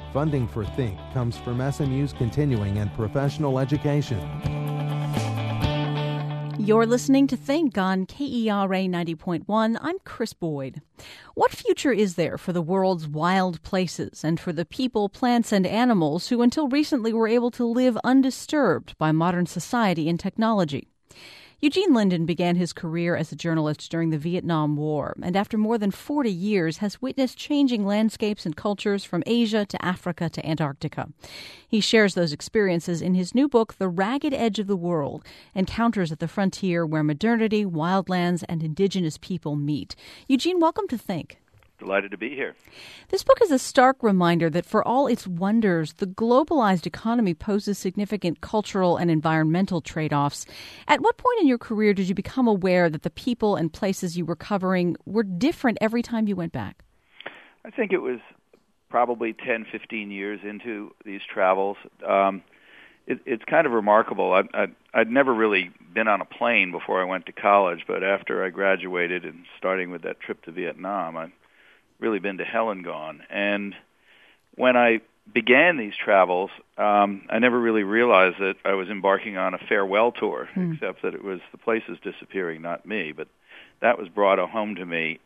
Funding for Think comes from SMU's continuing and professional education. You're listening to Think on KERA 90.1. I'm Chris Boyd. What future is there for the world's wild places and for the people, plants, and animals who until recently were able to live undisturbed by modern society and technology? Eugene Linden began his career as a journalist during the Vietnam War, and after more than 40 years has witnessed changing landscapes and cultures from Asia to Africa to Antarctica. He shares those experiences in his new book, The Ragged Edge of the World, Encounters at the Frontier Where Modernity, Wildlands, and Indigenous People Meet. Eugene, welcome to Think. Delighted to be here. This book is a stark reminder that for all its wonders, the globalized economy poses significant cultural and environmental trade-offs. At what point in your career did you become aware that the people and places you were covering were different every time you went back? I think it was probably 10, 15 years into these travels. It's kind of remarkable. I'd never really been on a plane before I went to college, but after I graduated and starting with that trip to Vietnam, I've really been to hell and gone. And when I began these travels, I never really realized that I was embarking on a farewell tour, except that it was the places disappearing, not me. But that was brought home to me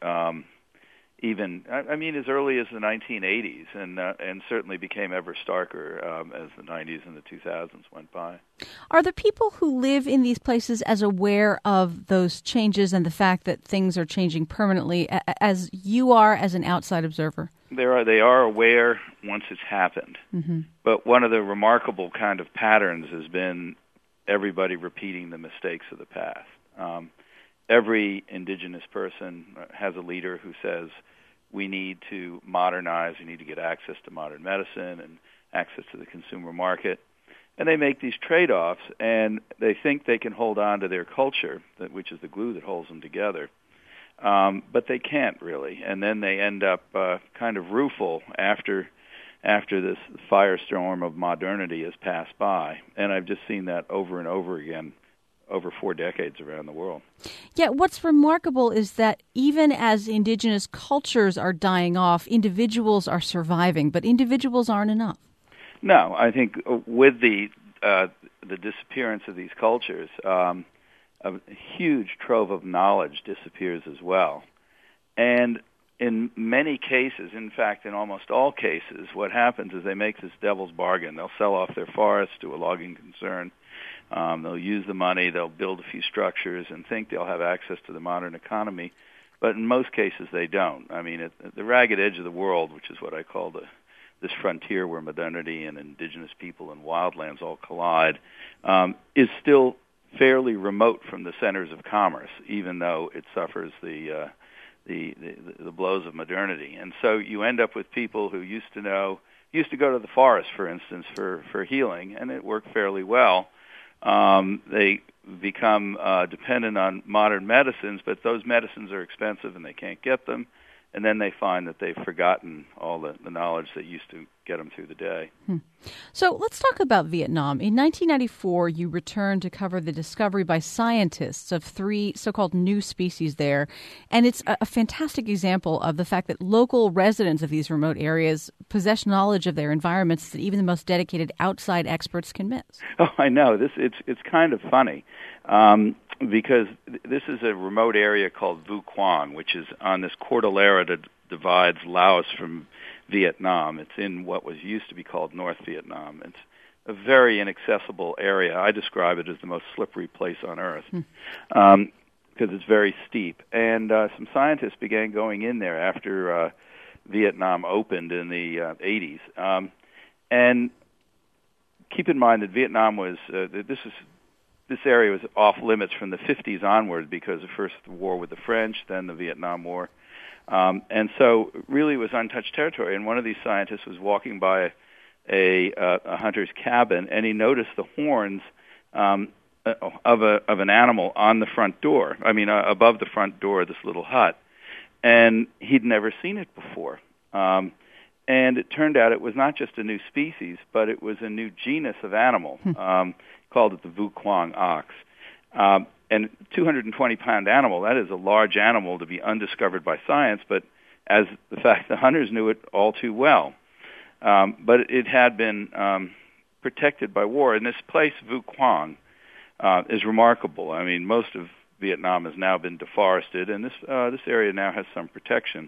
as early as the 1980s, and certainly became ever starker as the 90s and the 2000s went by. Are the people who live in these places as aware of those changes and the fact that things are changing permanently as you are as an outside observer? They are aware once it's happened. Mm-hmm. But one of the remarkable kind of patterns has been everybody repeating the mistakes of the past. Every indigenous person has a leader who says, we need to modernize, we need to get access to modern medicine and access to the consumer market. And they make these trade-offs, and they think they can hold on to their culture, which is the glue that holds them together. But they can't really. And then they end up kind of rueful after this firestorm of modernity has passed by. And I've just seen that over and over again over 4 decades around the world. Yeah, what's remarkable is that even as indigenous cultures are dying off, individuals are surviving, but individuals aren't enough. No, I think with the disappearance of these cultures, a huge trove of knowledge disappears as well. And in many cases, in fact, in almost all cases, what happens is they make this devil's bargain. They'll sell off their forests to a logging concern. They'll use the money, they'll build a few structures and think they'll have access to the modern economy, but in most cases they don't. I mean, the ragged edge of the world, which is what I call this frontier where modernity and indigenous people and wildlands all collide, is still fairly remote from the centers of commerce, even though it suffers the blows of modernity. And so you end up with people who used to go to the forest, for instance, for healing, and it worked fairly well. They become dependent on modern medicines, but those medicines are expensive and they can't get them. And then they find that they've forgotten all the knowledge that used to get them through the day. So let's talk about Vietnam. In 1994, you returned to cover the discovery by scientists of 3 so-called new species there. And it's a fantastic example of the fact that local residents of these remote areas possess knowledge of their environments that even the most dedicated outside experts can miss. Oh, I know. It's kind of funny. Because this is a remote area called Vu Quang, which is on this cordillera that divides Laos from Vietnam. It's in what was used to be called North Vietnam. It's a very inaccessible area. I describe it as the most slippery place on earth because it's very steep. And some scientists began going in there after Vietnam opened in the 80s. And keep in mind that Vietnam was this area was off limits from the 50s onward because of first the war with the French, then the Vietnam War. And so really it was untouched territory. And one of these scientists was walking by a hunter's cabin, and he noticed the horns of an animal on the front door. I mean, above the front door of this little hut. And he'd never seen it before. And it turned out it was not just a new species, but it was a new genus of animal. Called it the Vu Quang ox. And 220-pound animal, that is a large animal to be undiscovered by science, but as the fact the hunters knew it all too well. but it had been protected by war. And this place, Vu Quang, is remarkable. I mean, most of Vietnam has now been deforested, and this area now has some protection.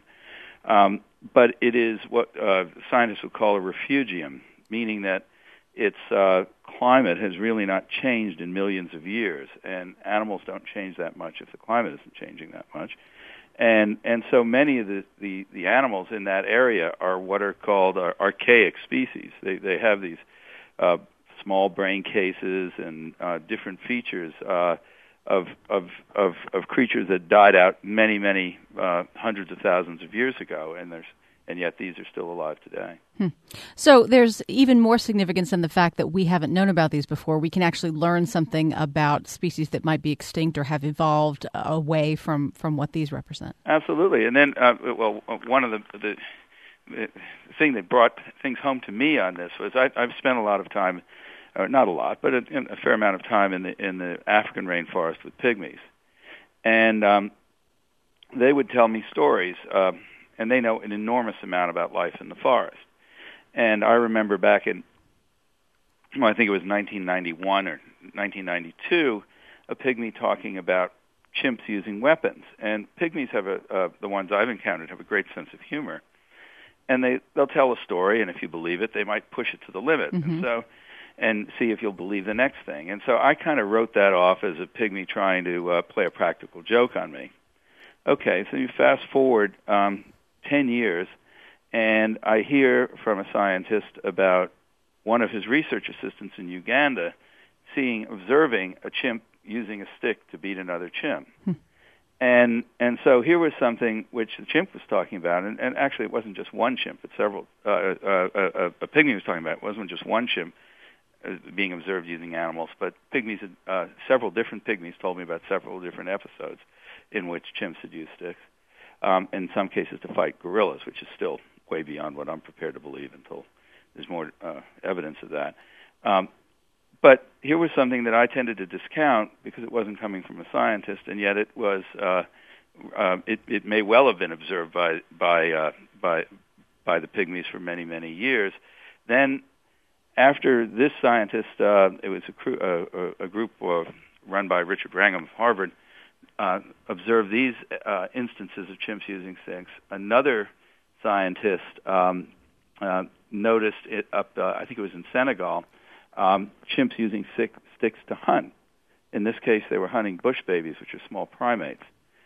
But it is what scientists would call a refugium, meaning that its climate has really not changed in millions of years, and animals don't change that much if the climate isn't changing that much. And so many of the animals in that area are what are called archaic species. They have these small brain cases and different features of creatures that died out many hundreds of thousands of years ago, and yet these are still alive today. So there's even more significance in the fact that we haven't known about these before. We can actually learn something about species that might be extinct or have evolved away from what these represent. Absolutely. And then, one of the thing that brought things home to me on this was I've spent a lot of time, or not a lot, but a fair amount of time in the African rainforest with pygmies. And they would tell me stories, and they know an enormous amount about life in the forest. And I remember back in, I think it was 1991 or 1992, a pygmy talking about chimps using weapons. And pygmies have the ones I've encountered have a great sense of humor. And they'll tell a story, and if you believe it, they might push it to the limit. Mm-hmm. And see if you'll believe the next thing. And so I kind of wrote that off as a pygmy trying to play a practical joke on me. Okay, so you fast forward 10 years, and I hear from a scientist about one of his research assistants in Uganda observing a chimp using a stick to beat another chimp. And so here was something which the chimp was talking about, and actually it wasn't just one chimp, it's several, a pygmy was talking about, it wasn't just one chimp being observed using animals, but pygmies, several different pygmies told me about several different episodes in which chimps had used sticks, in some cases to fight gorillas, which is still way beyond what I'm prepared to believe until there's more evidence of that. But here was something that I tended to discount because it wasn't coming from a scientist, and yet it was. It may well have been observed by the pygmies for many years. Then, after this scientist, it was a group run by Richard Wrangham of Harvard, observed these instances of chimps using sticks. Another scientist noticed it up. I think it was in Senegal. Chimps using sticks to hunt. In this case, they were hunting bush babies, which are small primates.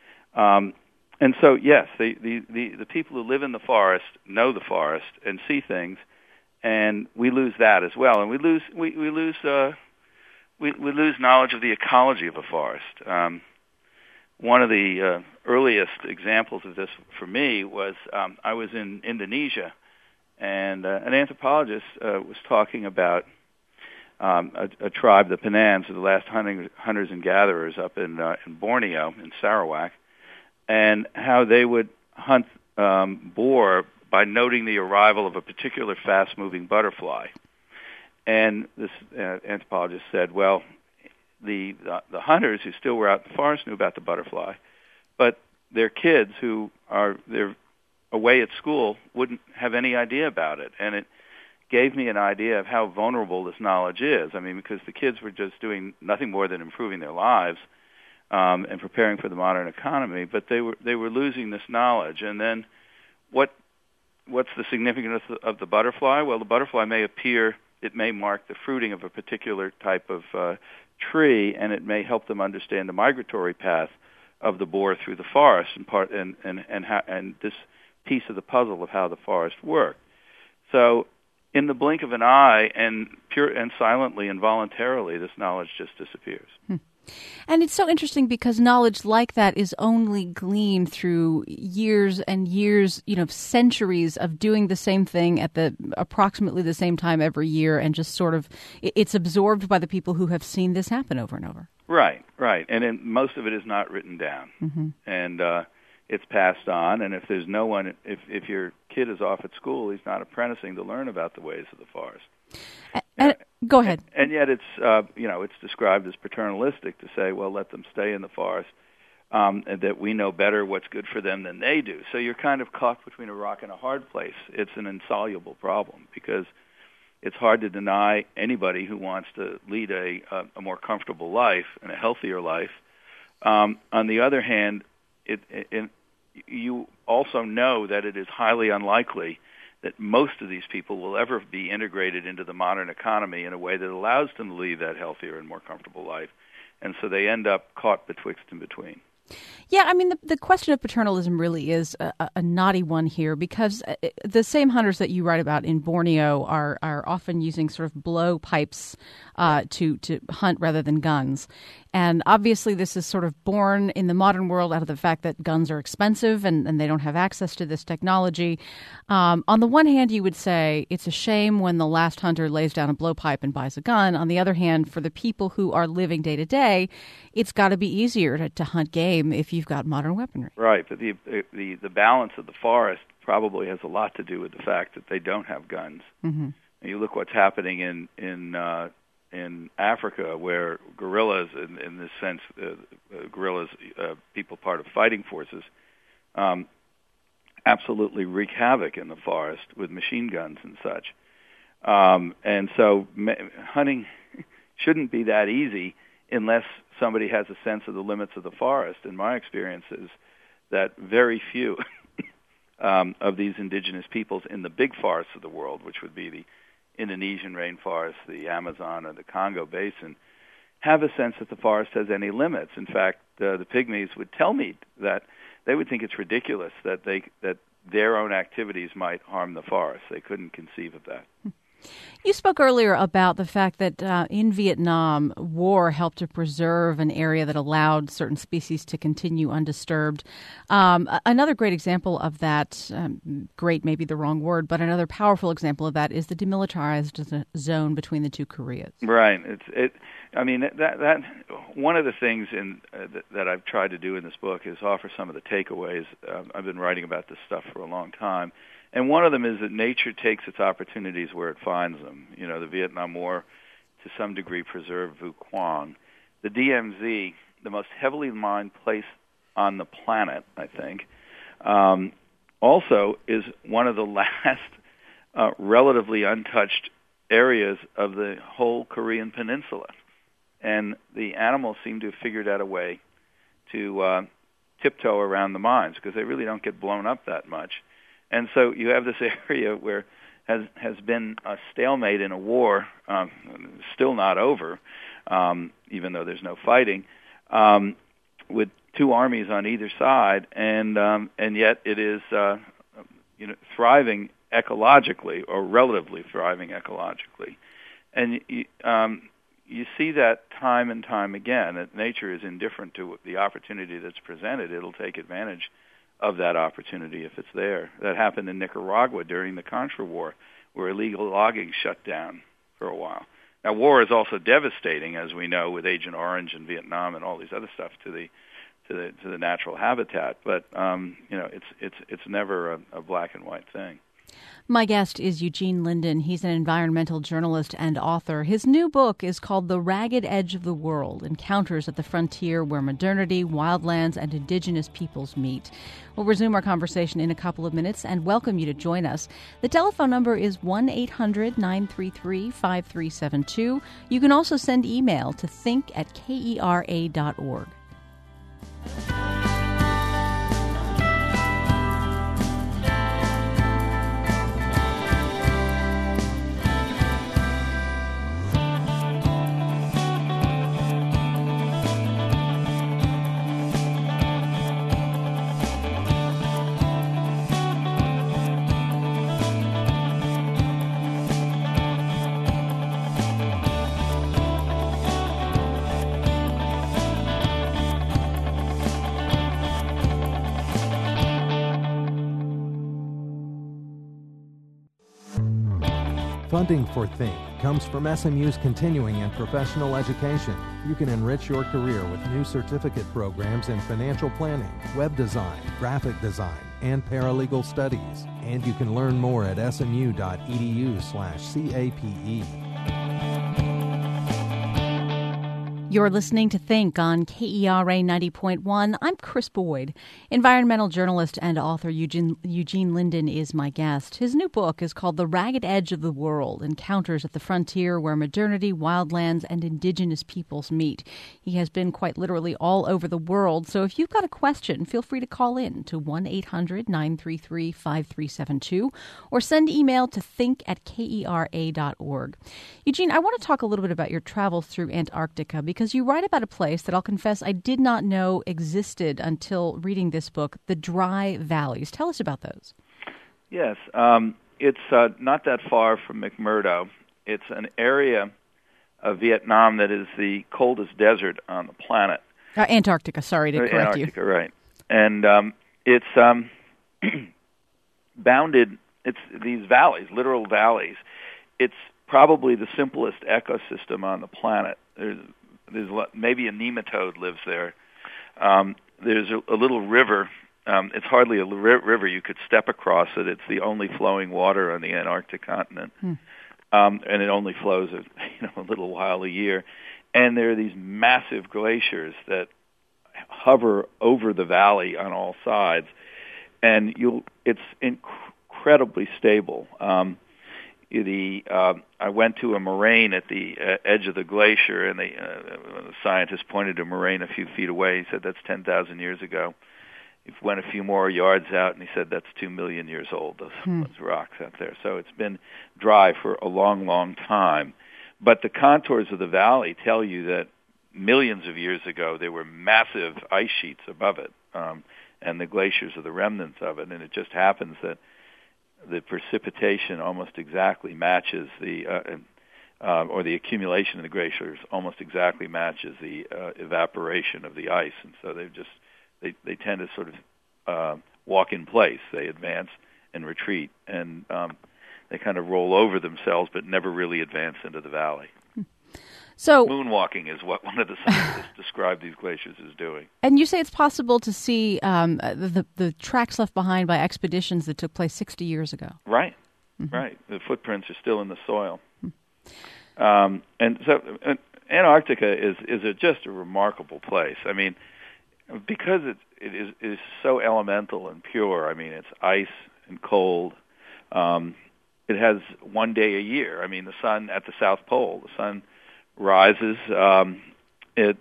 And so, yes, the people who live in the forest know the forest and see things, and we lose that as well. And we lose knowledge of the ecology of a forest. One of the earliest examples of this for me was I was in Indonesia, and an anthropologist was talking about a tribe, the Penans, the last hunters and gatherers up in Borneo, in Sarawak, and how they would hunt boar by noting the arrival of a particular fast-moving butterfly. And this anthropologist said, well, the hunters who still were out in the forest knew about the butterfly, but their kids they're away at school wouldn't have any idea about it. And it gave me an idea of how vulnerable this knowledge is. I mean, because the kids were just doing nothing more than improving their lives and preparing for the modern economy, but they were losing this knowledge. And then what's the significance of the butterfly? Well, the butterfly it may mark the fruiting of a particular type of tree, and it may help them understand the migratory path of the boar through the forest and this piece of the puzzle of how the forest worked. So in the blink of an eye, and silently and voluntarily, this knowledge just disappears. And it's so interesting because knowledge like that is only gleaned through years and years, centuries of doing the same thing at approximately the same time every year, and just sort of it's absorbed by the people who have seen this happen over and over. Right. And most of it is not written down. Mm-hmm. And it's passed on, and if there's no one, if your kid is off at school, he's not apprenticing to learn about the ways of the forest. Go ahead. And yet it's it's described as paternalistic to say, well, let them stay in the forest. that we know better what's good for them than they do. So you're kind of caught between a rock and a hard place. It's an insoluble problem because it's hard to deny anybody who wants to lead a more comfortable life and a healthier life. On the other hand, you also know that it is highly unlikely that most of these people will ever be integrated into the modern economy in a way that allows them to lead that healthier and more comfortable life. And so they end up caught betwixt and between. Yeah, I mean, the question of paternalism really is a knotty one here because the same hunters that you write about in Borneo are often using sort of blowpipes to hunt rather than guns. And obviously this is sort of born in the modern world out of the fact that guns are expensive and they don't have access to this technology. On the one hand, you would say it's a shame when the last hunter lays down a blowpipe and buys a gun. On the other hand, for the people who are living day to day, it's got to be easier to hunt game if you've got modern weaponry. Right, but the balance of the forest probably has a lot to do with the fact that they don't have guns. Mm-hmm. And you look what's happening in Africa, where guerrillas, in this sense, guerrillas, people part of fighting forces, absolutely wreak havoc in the forest with machine guns and such. And so hunting shouldn't be that easy unless somebody has a sense of the limits of the forest. And my experience is that very few of these indigenous peoples in the big forests of the world, which would be the Indonesian rainforest, the Amazon, or the Congo Basin, have a sense that the forest has any limits. In fact, the Pygmies would tell me that they would think it's ridiculous that their own activities might harm the forest. They couldn't conceive of that. You spoke earlier about the fact that in Vietnam, war helped to preserve an area that allowed certain species to continue undisturbed. Another great example of that, great may be the wrong word, but another powerful example of that is the demilitarized zone between the two Koreas. Right. I mean, that one of the things that I've tried to do in this book is offer some of the takeaways. I've been writing about this stuff for a long time. And one of them is that nature takes its opportunities where it finds them. You know, the Vietnam War, to some degree, preserved Vu Quang. The DMZ, the most heavily mined place on the planet, I think, also is one of the last relatively untouched areas of the whole Korean peninsula. And the animals seem to have figured out a way to tiptoe around the mines because they really don't get blown up that much. And so you have this area where has been a stalemate in a war, still not over, even though there's no fighting, with two armies on either side, and yet it is thriving ecologically, or relatively thriving ecologically. And you see that time and time again, that nature is indifferent to the opportunity that's presented. It'll take advantage of that opportunity if it's there. That happened in Nicaragua during the Contra War, where illegal logging shut down for a while. Now, war is also devastating, as we know, with Agent Orange in Vietnam and all these other stuff to the natural habitat. But it's never a black and white thing. My guest is Eugene Linden. He's an environmental journalist and author. His new book is called The Ragged Edge of the World, Encounters at the Frontier Where Modernity, Wildlands, and Indigenous Peoples Meet. We'll resume our conversation in a couple of minutes and welcome you to join us. The telephone number is 1-800-933-5372. You can also send email to think@kera.org. Funding for Think comes from SMU's continuing and professional education. You can enrich your career with new certificate programs in financial planning, web design, graphic design, and paralegal studies. And you can learn more at smu.edu/CAPE. You're listening to Think on KERA 90.1. I'm Chris Boyd. Environmental journalist and author Eugene Linden is my guest. His new book is called The Ragged Edge of the World, Encounters at the Frontier Where Modernity, Wildlands, and Indigenous Peoples Meet. He has been quite literally all over the world, so if you've got a question, feel free to call in to 1-800-933-5372 or send email to think@kera.org. Eugene, I want to talk a little bit about your travels through Antarctica because you write about a place that I'll confess I did not know existed until reading this book, the Dry Valleys. Tell us about those. Yes, it's not that far from McMurdo. It's an area of Vietnam that is the coldest desert on the planet. Antarctica, sorry to correct you. Antarctica, right. And it's bounded, it's these valleys, literal valleys. It's probably the simplest ecosystem on the planet. There's maybe a nematode lives there. There's a little river. It's hardly a river. You could step across it. It's the only flowing water on the Antarctic continent, and it only flows a little while a year. And there are these massive glaciers that hover over the valley on all sides, and it's incredibly stable. I went to a moraine at the edge of the glacier, and the scientist pointed to a moraine a few feet away. He said, that's 10,000 years ago. He went a few more yards out, and he said, that's 2 million years old, those rocks out there. So it's been dry for a long, long time. But the contours of the valley tell you that millions of years ago, there were massive ice sheets above it, and the glaciers are the remnants of it. And it just happens that the precipitation almost exactly matches or the accumulation of the glaciers almost exactly matches the evaporation of the ice, and so they tend to sort of walk in place. They advance and retreat, and they kind of roll over themselves, but never really advance into the valley. So moonwalking is what one of the scientists described these glaciers as doing. And you say it's possible to see the tracks left behind by expeditions that took place 60 years ago. Right, right. The footprints are still in the soil. And so Antarctica is just a remarkable place. I mean, because it is so elemental and pure. I mean, it's ice and cold. It has one day a year. I mean, the sun at the South Pole, the sun rises when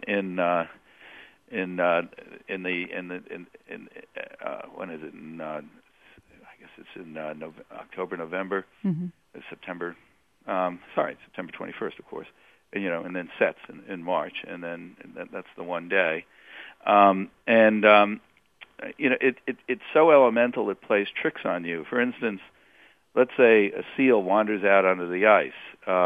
is it? I guess it's in October, November, September. September 21st, of course. And then sets in March, and then that's the one day. It's so elemental it plays tricks on you. For instance, let's say a seal wanders out onto the ice.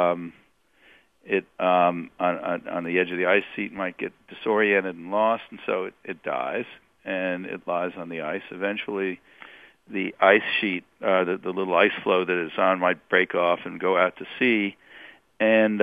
On the edge of the ice sheet might get disoriented and lost, and so it dies, and it lies on the ice. Eventually, the ice sheet, the little ice floe that it's on, might break off and go out to sea, and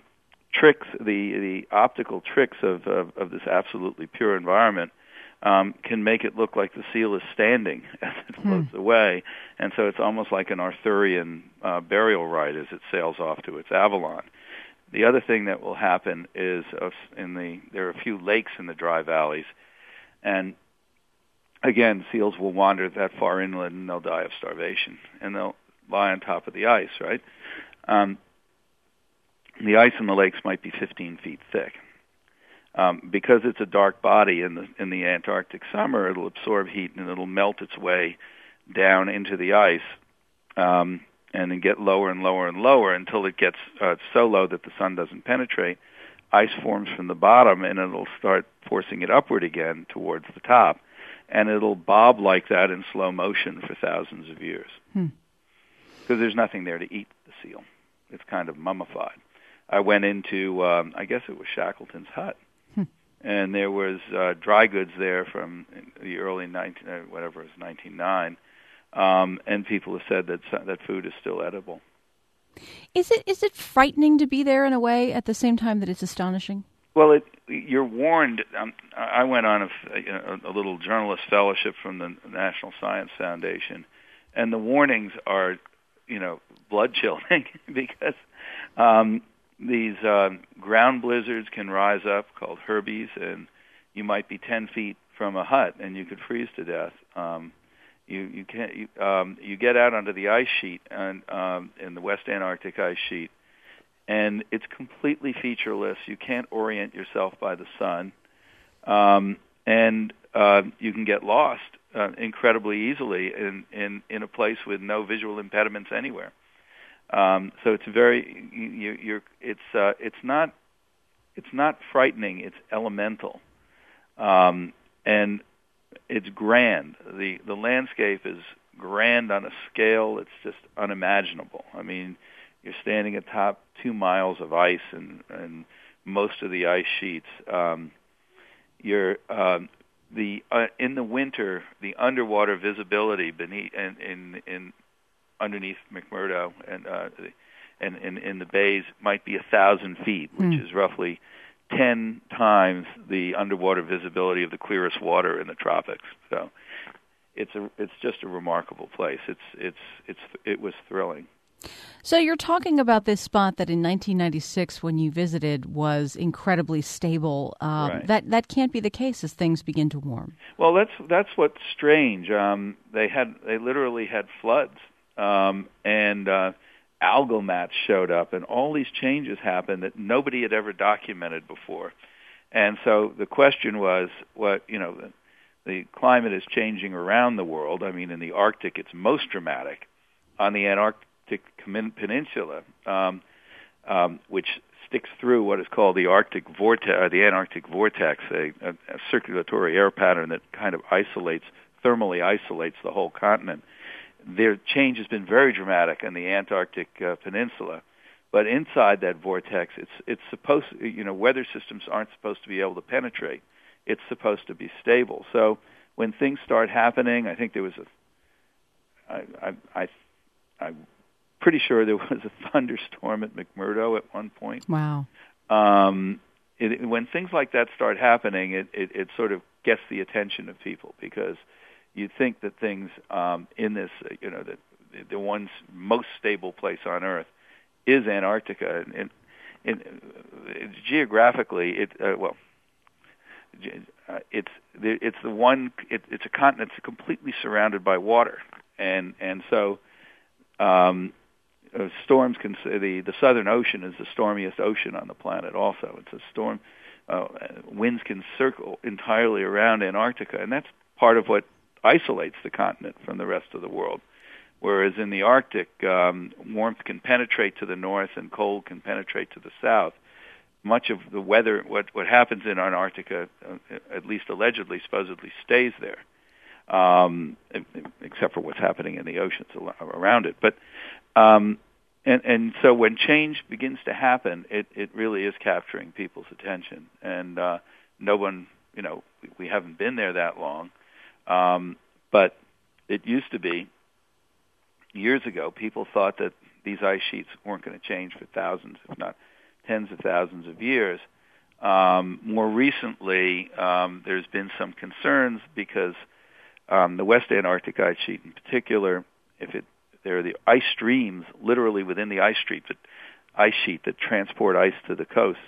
the optical tricks of this absolutely pure environment can make it look like the seal is standing as it floats away, and so it's almost like an Arthurian burial rite as it sails off to its Avalon. The other thing that will happen is there are a few lakes in the dry valleys, and again, seals will wander that far inland and they'll die of starvation, and they'll lie on top of the ice, right? The ice in the lakes might be 15 feet thick. Because it's a dark body in the Antarctic summer, it'll absorb heat and it'll melt its way down into the ice, and then get lower and lower and lower until it gets so low that the sun doesn't penetrate. Ice forms from the bottom, and it'll start forcing it upward again towards the top, and it'll bob like that in slow motion for thousands of years. Because there's nothing there to eat the seal. It's kind of mummified. I went into, I guess it was Shackleton's hut, and there was dry goods there from the early 1909, and people have said that food is still edible. Is it frightening to be there in a way at the same time that it's astonishing? Well, you're warned. I went on a little journalist fellowship from the National Science Foundation, and the warnings are, blood chilling because these ground blizzards can rise up called Herbies, and you might be 10 feet from a hut and you could freeze to death. You get out onto the ice sheet and in the West Antarctic ice sheet, and it's completely featureless. You can't orient yourself by the sun, and you can get lost incredibly easily in a place with no visual impediments anywhere. So it's very it's not frightening. It's elemental, and it's grand. The landscape is grand on a scale it's just unimaginable. I mean, you're standing atop 2 miles of ice and most of the ice sheets. You're in the winter, the underwater visibility beneath and underneath McMurdo and in the bays might be 1,000 feet, which is roughly 10 times the underwater visibility of the clearest water in the tropics. So it's just a remarkable place. It was thrilling. So you're talking about this spot that in 1996, when you visited, was incredibly stable. Right. That can't be the case as things begin to warm. Well, that's what's strange. They literally had floods, and algal mats showed up, and all these changes happened that nobody had ever documented before. And so the question was, the climate is changing around the world. I mean, in the Arctic, it's most dramatic. On the Antarctic Peninsula, which sticks through what is called the Arctic vortex, the Antarctic vortex, a circulatory air pattern that kind of thermally isolates the whole continent. Their change has been very dramatic in the Antarctic Peninsula, but inside that vortex, it's supposed, weather systems aren't supposed to be able to penetrate. It's supposed to be stable. So when things start happening, I think there was I'm pretty sure there was a thunderstorm at McMurdo at one point. Wow. When things like that start happening, it sort of gets the attention of people because you think that things in this, that the one most stable place on Earth is Antarctica. And geographically, it's the one. It's a continent that's completely surrounded by water, and so. Storms can the Southern Ocean is the stormiest ocean on the planet. Also, it's a storm. Winds can circle entirely around Antarctica, and that's part of what isolates the continent from the rest of the world. Whereas in the Arctic, warmth can penetrate to the north and cold can penetrate to the south. Much of the weather, what happens in Antarctica, at least allegedly, supposedly stays there. Except for what's happening in the oceans around it. But and so when change begins to happen, it really is capturing people's attention. And no one, we haven't been there that long. But it used to be, years ago, people thought that these ice sheets weren't going to change for thousands, if not tens of thousands of years. More recently, there's been some concerns because the West Antarctic ice sheet in particular, there are the ice streams literally within the ice sheet that transport ice to the coast.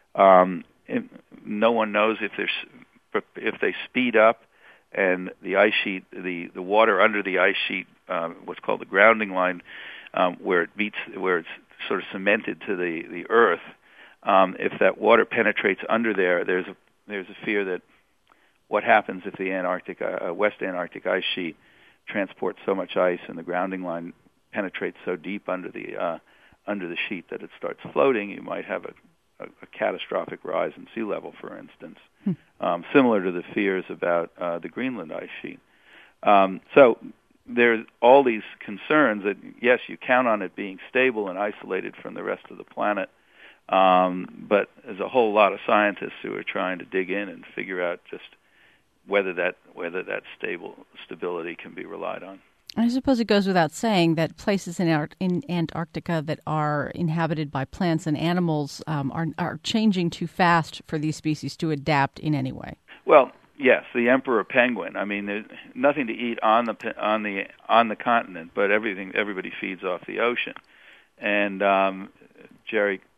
No one knows if they speed up and the ice sheet, the water under the ice sheet, what's called the grounding line, where it's sort of cemented to the earth. If that water penetrates under there, there's a fear that what happens if the West Antarctic ice sheet transports so much ice and the grounding line penetrates so deep under the sheet that it starts floating? You might have a catastrophic rise in sea level, for instance, similar to the fears about the Greenland ice sheet. So there's all these concerns that, yes, you count on it being stable and isolated from the rest of the planet, but there's a whole lot of scientists who are trying to dig in and figure out just whether that stability can be relied on. I suppose it goes without saying that places in Antarctica that are inhabited by plants and animals are changing too fast for these species to adapt in any way. Well, yes, the emperor penguin. I mean, there's nothing to eat on the continent, but everybody feeds off the ocean. And Jerry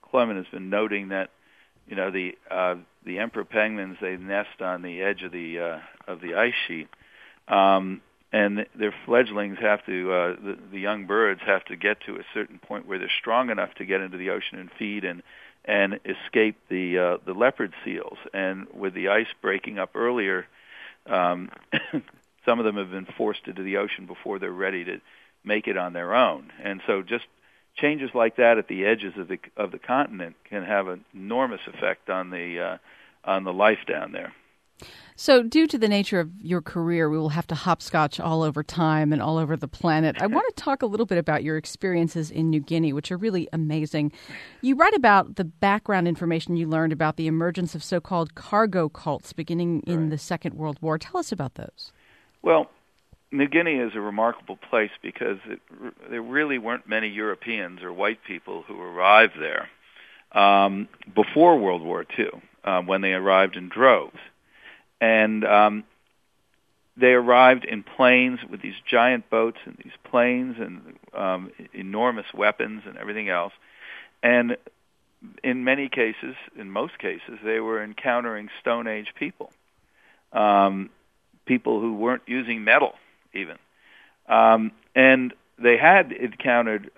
Clement has been noting that, the emperor penguins, they nest on the edge of the ice sheet, and their fledglings have to, the young birds have to get to a certain point where they're strong enough to get into the ocean and feed and escape the leopard seals. And with the ice breaking up earlier, some of them have been forced into the ocean before they're ready to make it on their own. And so just changes like that at the edges of the continent can have an enormous effect on the life down there. So due to the nature of your career, we will have to hopscotch all over time and all over the planet. I want to talk a little bit about your experiences in New Guinea, which are really amazing. You write about the background information you learned about the emergence of so-called cargo cults beginning in the Second World War. Tell us about those. Well, New Guinea is a remarkable place because there really weren't many Europeans or white people who arrived there before World War II, when they arrived in droves. And they arrived in planes with these giant boats and these planes and enormous weapons and everything else. And in most cases, they were encountering Stone Age people, people who weren't using metal even. And they had encountered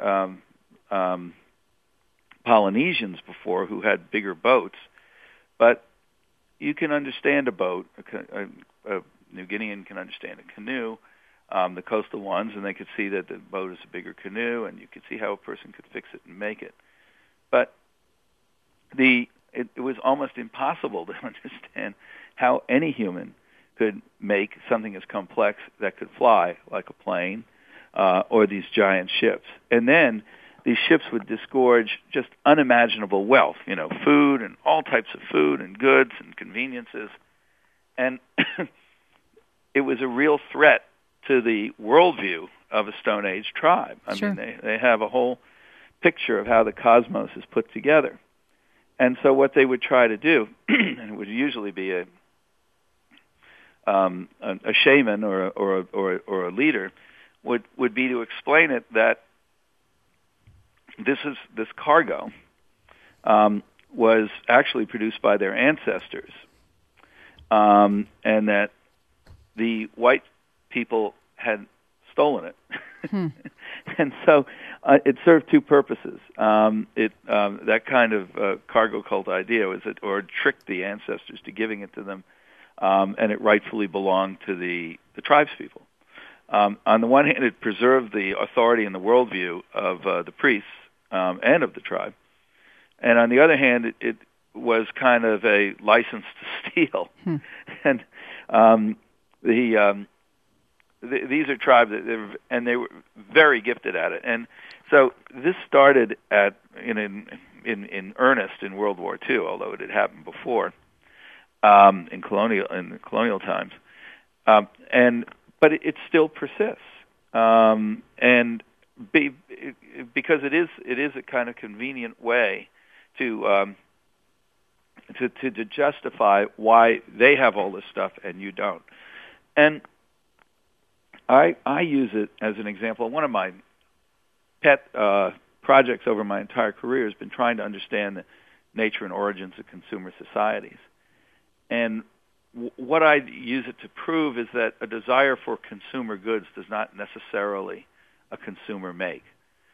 Polynesians before who had bigger boats, but you can understand a boat. A New Guinean can understand a canoe, the coastal ones, and they could see that the boat is a bigger canoe, and you could see how a person could fix it and make it. But it was almost impossible to understand how any human could make something as complex that could fly, like a plane, or these giant ships. And then these ships would disgorge just unimaginable wealth, food and all types of food and goods and conveniences. And it was a real threat to the worldview of a Stone Age tribe. I mean, they have a whole picture of how the cosmos is put together. And so what they would try to do, and it would usually be a shaman or a leader, would be to explain it that this cargo was actually produced by their ancestors, and that the white people had stolen it. And so it served two purposes. That kind of cargo cult idea was or tricked the ancestors to giving it to them, and it rightfully belonged to the tribespeople. On the one hand, it preserved the authority and the worldview of the priests and of the tribe, and on the other hand, it was kind of a license to steal. And these are tribes and they were very gifted at it. And so this started in earnest in World War II, although it had happened before in colonial times. But it still persists, because it is a kind of convenient way to justify why they have all this stuff and you don't. And I use it as an example. One of my pet projects over my entire career has been trying to understand the nature and origins of consumer societies. And what I use it to prove is that a desire for consumer goods does not necessarily a consumer make.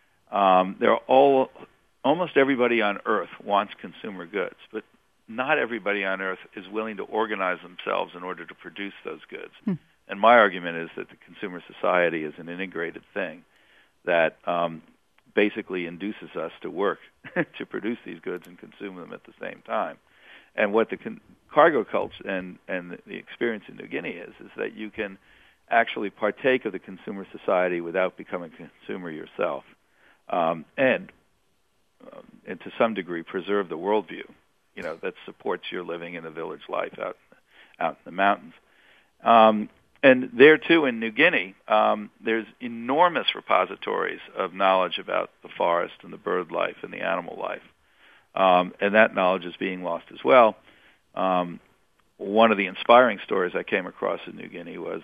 Almost everybody on Earth wants consumer goods, but not everybody on Earth is willing to organize themselves in order to produce those goods. And my argument is that the consumer society is an integrated thing that basically induces us to work to produce these goods and consume them at the same time. And what the cargo cults and the experience in New Guinea is that you can actually partake of the consumer society without becoming a consumer yourself, and to some degree preserve the worldview, that supports your living in a village life out in the mountains. And there too in New Guinea, there's enormous repositories of knowledge about the forest and the bird life and the animal life. And that knowledge is being lost as well. One of the inspiring stories I came across in New Guinea was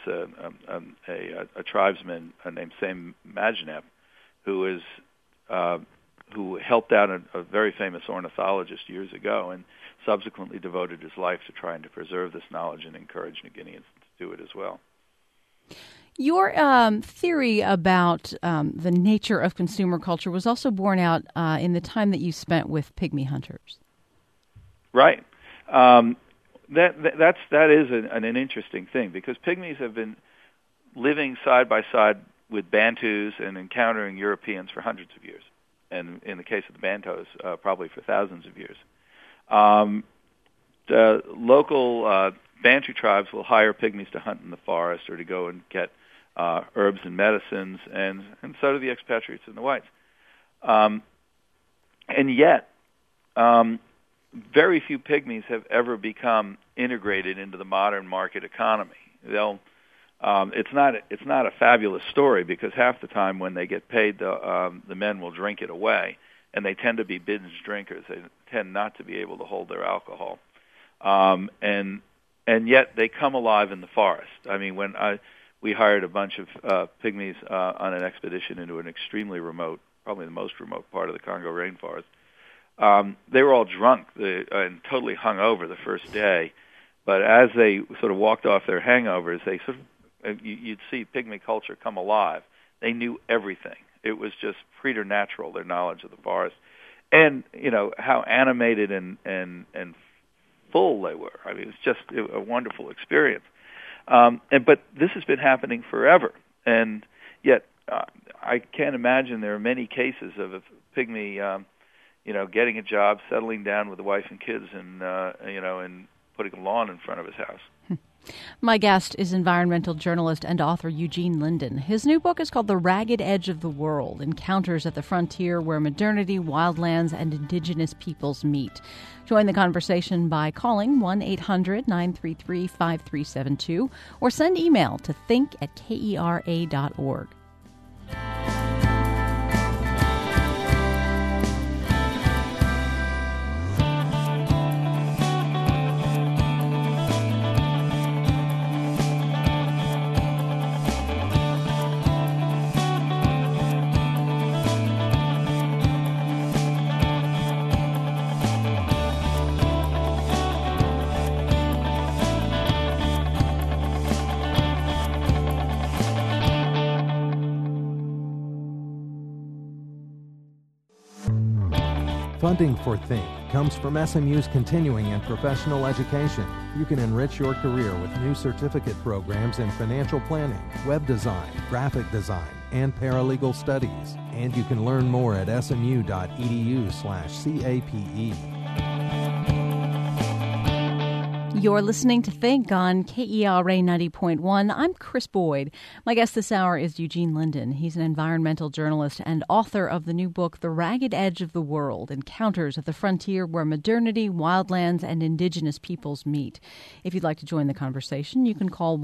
a tribesman named Sam Majanep, who who helped out a very famous ornithologist years ago and subsequently devoted his life to trying to preserve this knowledge and encourage New Guineans to do it as well. Your theory about the nature of consumer culture was also borne out in the time that you spent with pygmy hunters. Right. That is an interesting thing, because pygmies have been living side by side with Bantus and encountering Europeans for hundreds of years, and in the case of the Bantus, probably for thousands of years. The local Bantu tribes will hire pygmies to hunt in the forest or to go and get herbs and medicines, and so do the expatriates and the whites. And yet, very few pygmies have ever become integrated into the modern market economy. It's not a fabulous story, because half the time when they get paid, the men will drink it away, and they tend to be binge drinkers. They tend not to be able to hold their alcohol, and yet they come alive in the forest. I mean, when we hired a bunch of pygmies on an expedition into an extremely remote, probably the most remote part of the Congo rainforest. They were all drunk and totally hungover the first day, but as they sort of walked off their hangovers, they sort of you'd see pygmy culture come alive. They knew everything. It was just preternatural, their knowledge of the forest, and how animated and full they were. I mean, it's just a wonderful experience. But this has been happening forever, and yet I can't imagine there are many cases of a pygmy, getting a job, settling down with a wife and kids, and and putting a lawn in front of his house. My guest is environmental journalist and author Eugene Linden. His new book is called The Ragged Edge of the World: Encounters at the Frontier Where Modernity, Wildlands, and Indigenous Peoples Meet. Join the conversation by calling 1-800-933-5372 or send email to think@kera.org. Funding for Think comes from SMU's continuing and professional education. You can enrich your career with new certificate programs in financial planning, web design, graphic design, and paralegal studies. And you can learn more at smu.edu/CAPE. You're listening to Think on KERA 90.1. I'm Chris Boyd. My guest this hour is Eugene Linden. He's an environmental journalist and author of the new book, The Ragged Edge of the World: Encounters at the Frontier Where Modernity, Wildlands, and Indigenous Peoples Meet. If you'd like to join the conversation, you can call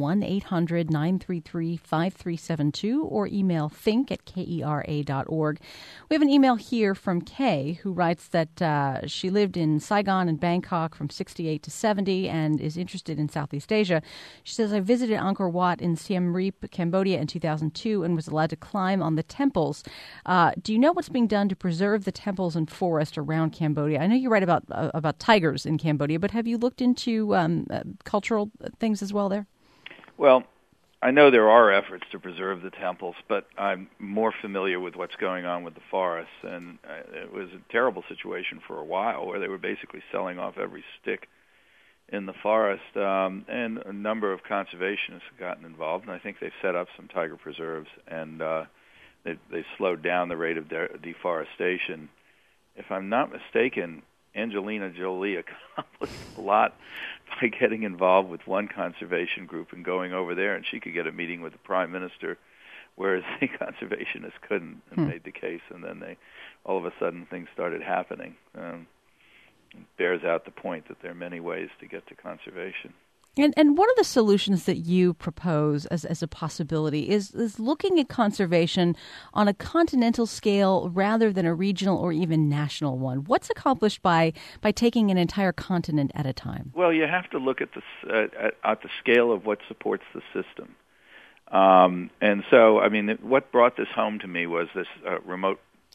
1-800-933-5372 or email think@kera.org. We have an email here from Kay, who writes that she lived in Saigon and Bangkok from 68 to 70 and is interested in Southeast Asia. She says, I visited Angkor Wat in Siem Reap, Cambodia in 2002 and was allowed to climb on the temples. Do you know what's being done to preserve the temples and forest around Cambodia? I know you write about tigers in Cambodia, but have you looked into cultural things as well there? Well, I know there are efforts to preserve the temples, but I'm more familiar with what's going on with the forests, and it was a terrible situation for a while where they were basically selling off every stick in the forest, and a number of conservationists have gotten involved, and I think they've set up some tiger preserves, and they've slowed down the rate of deforestation. If I'm not mistaken, Angelina Jolie accomplished a lot by getting involved with one conservation group and going over there, and she could get a meeting with the prime minister, whereas the conservationists couldn't, and made the case, and then all of a sudden things started happening. It bears out the point that there are many ways to get to conservation. And one of the solutions that you propose as a possibility is looking at conservation on a continental scale rather than a regional or even national one. What's accomplished by taking an entire continent at a time? Well, you have to look at the scale of what supports the system. And so, I mean, what brought this home to me was this remote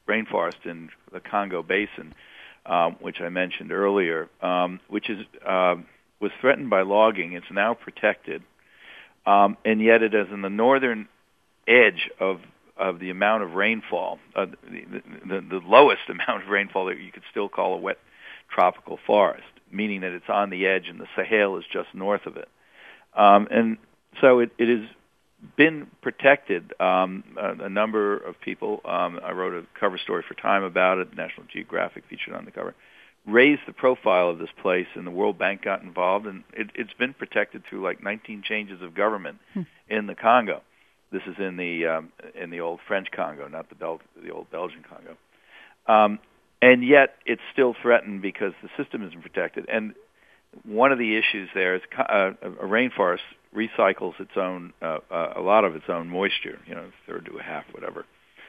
rainforest in the Congo Basin, which I mentioned earlier, which was threatened by logging. It's now protected, and yet it is in the northern edge of the amount of rainfall, the lowest amount of rainfall that you could still call a wet tropical forest, meaning that it's on the edge and the Sahel is just north of it. And so it has been protected. A number of people, I wrote a cover story for Time about it, National Geographic featured on the cover, raised the profile of this place, and the World Bank got involved, and it's been protected through like 19 changes of government in the Congo. This is in the old French Congo, not the old Belgian Congo. And yet it's still threatened because the system isn't protected. And one of the issues there is a rainforest recycles its own a lot of its own moisture, a third to a half, whatever.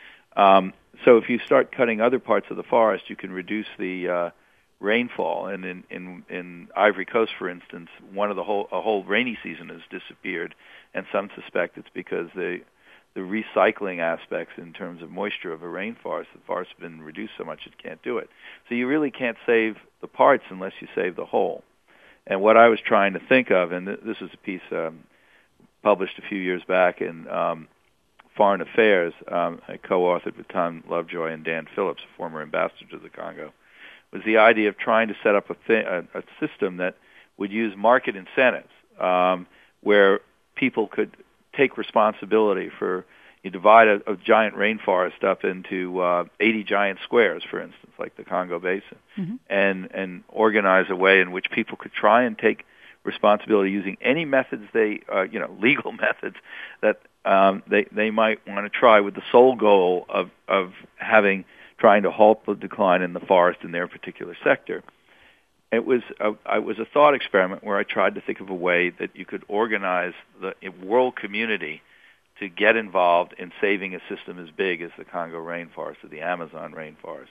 So if you start cutting other parts of the forest, you can reduce the rainfall. And in Ivory Coast, for instance, a whole rainy season has disappeared, and some suspect it's because the recycling aspects in terms of moisture of a rainforest, the forest has been reduced so much it can't do it. So you really can't save the parts unless you save the whole. And what I was trying to think of, and this is a piece published a few years back in Foreign Affairs, I co-authored with Tom Lovejoy and Dan Phillips, a former ambassador to the Congo, was the idea of trying to set up a system that would use market incentives where people could take responsibility for, you divide a giant rainforest up into 80 giant squares, for instance, like the Congo Basin, and organize a way in which people could try and take responsibility using any methods legal methods that they might want to try, with the sole goal of trying to halt the decline in the forest in their particular sector. It was a thought experiment where I tried to think of a way that you could organize the world community to get involved in saving a system as big as the Congo rainforest or the Amazon rainforest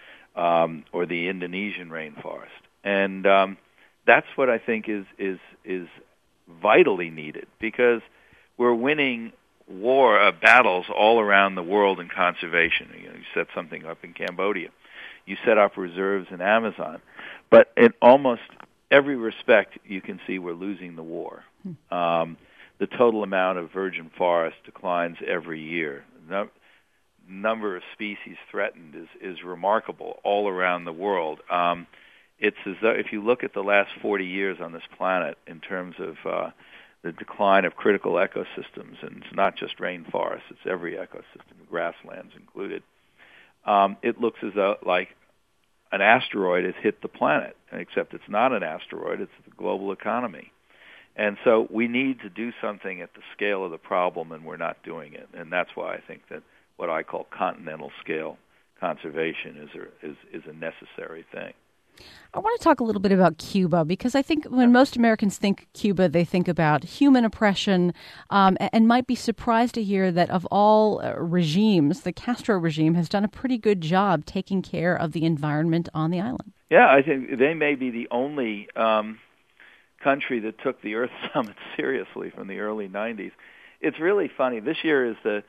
or the Indonesian rainforest. And that's what I think is vitally needed, because we're winning battles all around the world in conservation. You set something up in Cambodia. You set up reserves in Amazon. But in almost every respect, you can see we're losing the war. The total amount of virgin forest declines every year. The number of species threatened is remarkable all around the world. It's as though if you look at the last 40 years on this planet in terms of the decline of critical ecosystems, and it's not just rainforests, it's every ecosystem, grasslands included, it looks as though like an asteroid has hit the planet, except it's not an asteroid, it's the global economy. And so we need to do something at the scale of the problem, and we're not doing it. And that's why I think that what I call continental scale conservation is a necessary thing. I want to talk a little bit about Cuba, because I think when most Americans think Cuba, they think about human oppression, and might be surprised to hear that of all regimes, the Castro regime has done a pretty good job taking care of the environment on the island. Yeah, I think they may be the only country that took the Earth Summit seriously from the early 90s. It's really funny. This year is the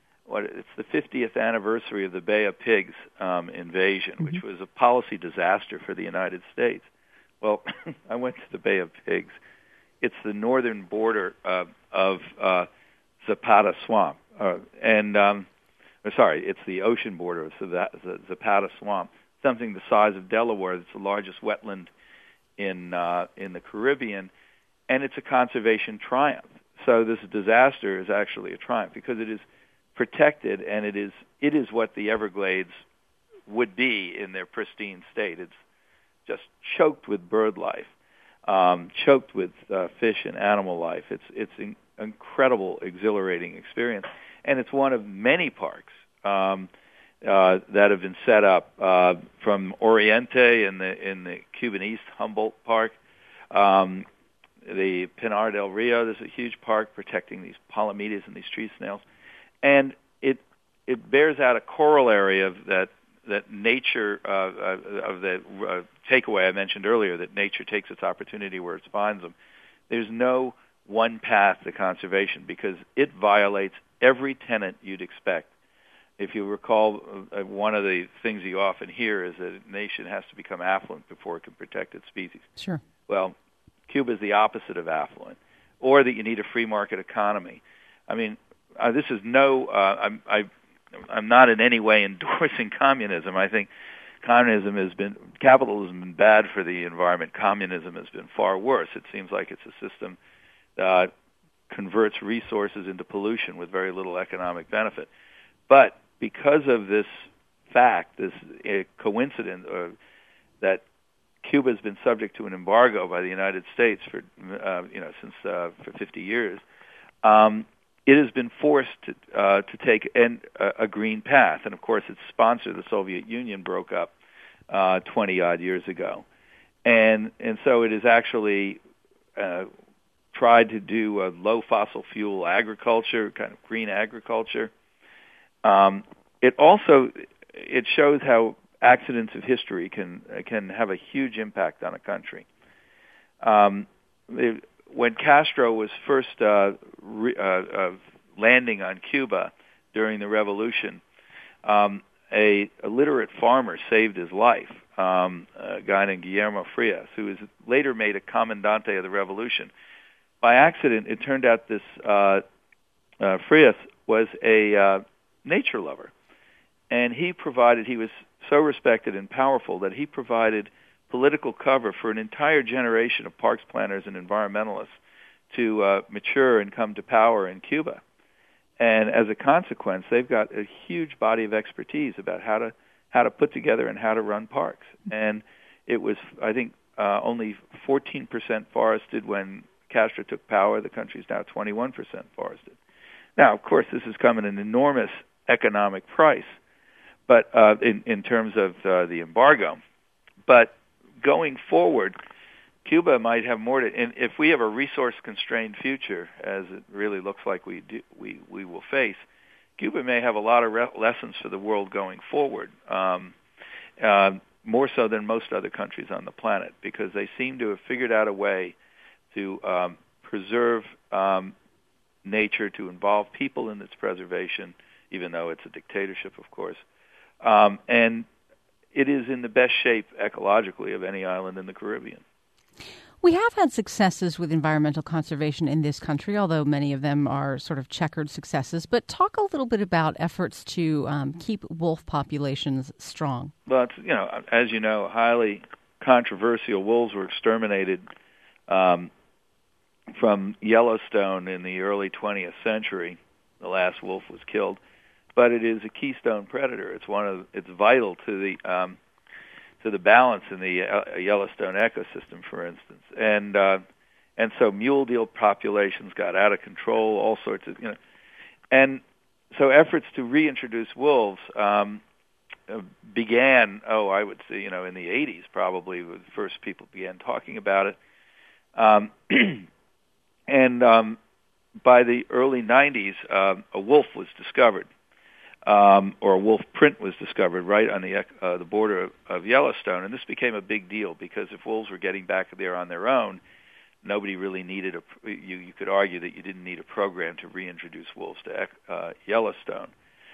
50th anniversary of the Bay of Pigs invasion, which was a policy disaster for the United States. Well, I went to the Bay of Pigs. It's the northern border of Zapata Swamp, it's the ocean border of Zapata Swamp, something the size of Delaware. It's the largest wetland in the Caribbean, and it's a conservation triumph. So this disaster is actually a triumph because it is protected, and it is what the Everglades would be in their pristine state. It's just choked with bird life, choked with fish and animal life. It's an incredible, exhilarating experience, and it's one of many parks that have been set up from Oriente in the Cuban East, Humboldt Park, the Pinar del Rio. There's a huge park protecting these palomedias and these tree snails, and it bears out a corollary of that nature of the takeaway I mentioned earlier, that nature takes its opportunity where it finds them. There's no one path to conservation because it violates every tenet you'd expect if you recall, one of the things you often hear is that a nation has to become affluent before it can protect its species. Sure. Well, Cuba is the opposite of affluent, or that you need a free market economy. I mean, this is I'm not in any way endorsing communism. I think capitalism has been bad for the environment. Communism has been far worse. It seems like it's a system that converts resources into pollution with very little economic benefit. But because of this fact, this coincidence, that Cuba has been subject to an embargo by the United States for for 50 years, it has been forced to take a green path. And of course, its sponsor, the Soviet Union, broke up 20 odd years ago, and so it has actually tried to do a low fossil fuel agriculture, kind of green agriculture. It shows how accidents of history can have a huge impact on a country. When Castro was first landing on Cuba during the revolution, a literate farmer saved his life, a guy named Guillermo Frias, who was later made a comandante of the revolution. By accident, it turned out this Frias was a nature lover, and he was so respected and powerful that he provided political cover for an entire generation of parks planners and environmentalists to mature and come to power in Cuba. And as a consequence, they've got a huge body of expertise about how to put together and how to run parks. And it was, I think, only 14% forested when Castro took power. The country's now 21% forested. Now, of course, this has come at an enormous economic price, but in terms of the embargo. But going forward, Cuba might have more to. And if we have a resource-constrained future, as it really looks like we will face, Cuba may have a lot of lessons for the world going forward, more so than most other countries on the planet, because they seem to have figured out a way to preserve nature, to involve people in its preservation, even though it's a dictatorship, of course. And it is in the best shape ecologically of any island in the Caribbean. We have had successes with environmental conservation in this country, although many of them are sort of checkered successes. But talk a little bit about efforts to keep wolf populations strong. Well, it's, as you know, highly controversial. Wolves were exterminated from Yellowstone in the early 20th century. The last wolf was killed, but it is a keystone predator. It's vital to the balance in the Yellowstone ecosystem, for instance. And so mule deer populations got out of control, all sorts of, and so efforts to reintroduce wolves began, I would say, in the 80s probably, the first people began talking about it. And by the early 90s, a wolf was discovered. Or a wolf print was discovered right on the border of Yellowstone, and this became a big deal because if wolves were getting back there on their own, nobody really needed you could argue that you didn't need a program to reintroduce wolves to Yellowstone.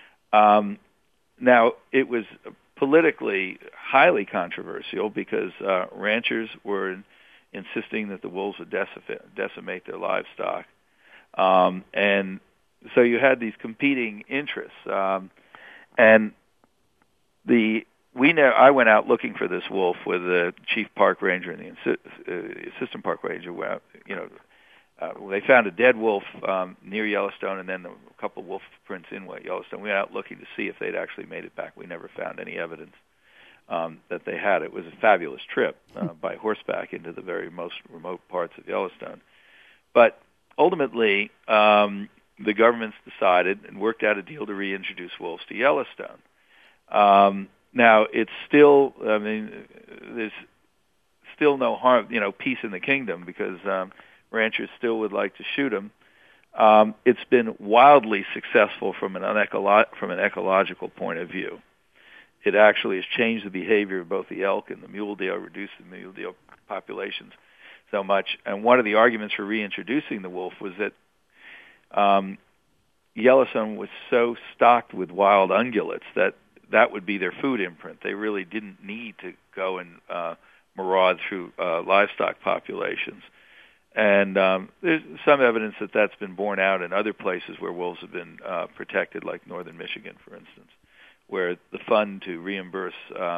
Now, it was politically highly controversial because ranchers were insisting that the wolves would decimate their livestock, and so you had these competing interests, and I went out looking for this wolf with the chief park ranger and the assistant park ranger. They found a dead wolf near Yellowstone, and then a couple of wolf prints in Yellowstone. We went out looking to see if they'd actually made it back. We never found any evidence that they had. It was a fabulous trip by horseback into the very most remote parts of Yellowstone, but ultimately. The governments decided and worked out a deal to reintroduce wolves to Yellowstone. Now, it's still, there's still no harm, peace in the kingdom because ranchers still would like to shoot them. It's been wildly successful from an ecological point of view. It actually has changed the behavior of both the elk and the mule deer, reduced the mule deer populations so much. And one of the arguments for reintroducing the wolf was that Yellowstone was so stocked with wild ungulates that would be their food imprint. They really didn't need to go and maraud through livestock populations. And there's some evidence that that's been borne out in other places where wolves have been protected, like northern Michigan, for instance, where the fund to reimburse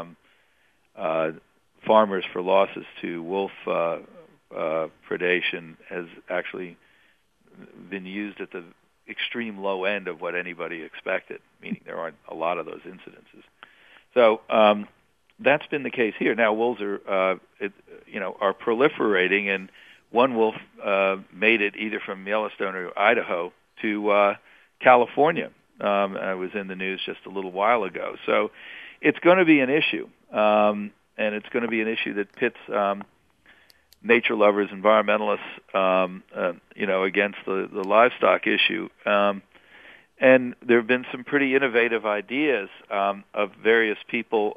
farmers for losses to wolf predation has actually been used at the extreme low end of what anybody expected, meaning there aren't a lot of those incidences. So that's been the case here. Now wolves are proliferating, and one wolf made it either from Yellowstone or Idaho to California. I was in the news just a little while ago. So it's going to be an issue, and it's going to be an issue that pits nature lovers, environmentalists, against the livestock issue. And there have been some pretty innovative ideas of various people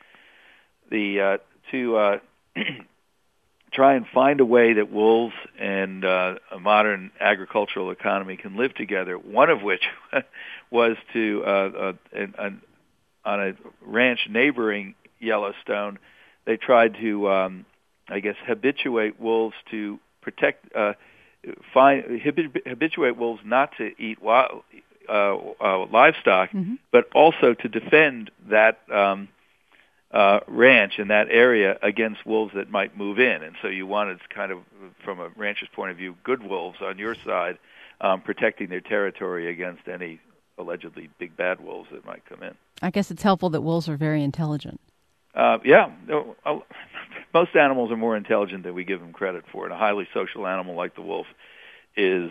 to try and find a way that wolves and a modern agricultural economy can live together. One of which was to on a ranch neighboring Yellowstone, they tried to habituate wolves to habituate wolves not to eat livestock, mm-hmm. but also to defend that ranch in that area against wolves that might move in. And so you wanted kind of, from a rancher's point of view, good wolves on your side, protecting their territory against any allegedly big bad wolves that might come in. I guess it's helpful that wolves are very intelligent. Yeah. Most animals are more intelligent than we give them credit for. And a highly social animal like the wolf is,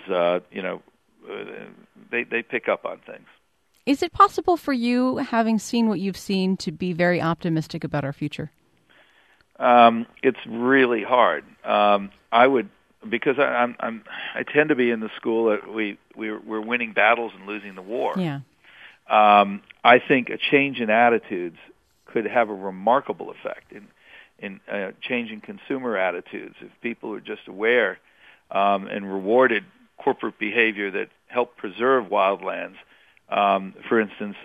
they pick up on things. Is it possible for you, having seen what you've seen, to be very optimistic about our future? It's really hard. I would, because I tend to be in the school that we're winning battles and losing the war. Yeah. I think a change in attitudes could have a remarkable effect in changing consumer attitudes. If people are just aware and rewarded corporate behavior that help preserve wildlands. For instance,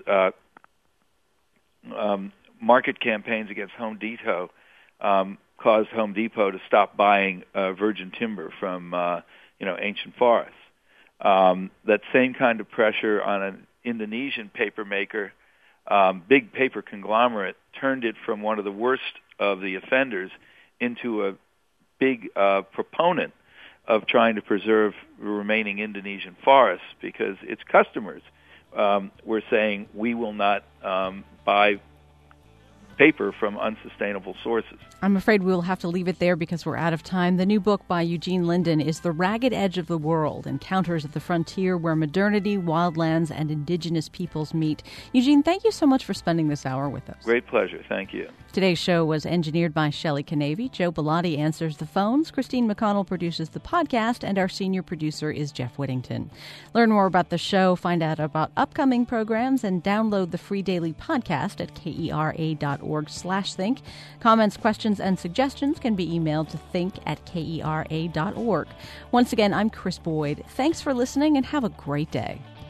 market campaigns against Home Depot caused Home Depot to stop buying virgin timber from ancient forests. That same kind of pressure on an Indonesian paper maker, big paper conglomerate, turned it from one of the worst of the offenders into a big proponent of trying to preserve the remaining Indonesian forests, because its customers were saying, we will not buy paper from unsustainable sources. I'm afraid we'll have to leave it there because we're out of time. The new book by Eugene Linden is The Ragged Edge of the World, Encounters at the Frontier, Where Modernity, Wildlands, and Indigenous Peoples Meet. Eugene, thank you so much for spending this hour with us. Great pleasure. Thank you. Today's show was engineered by Shelley Canavy. Joe Bellotti answers the phones. Christine McConnell produces the podcast, and our senior producer is Jeff Whittington. Learn more about the show, find out about upcoming programs, and download the free daily podcast at kera.org/think. Comments, questions, and suggestions can be emailed to think@kera.org. Once again, I'm Chris Boyd. Thanks for listening, and have a great day.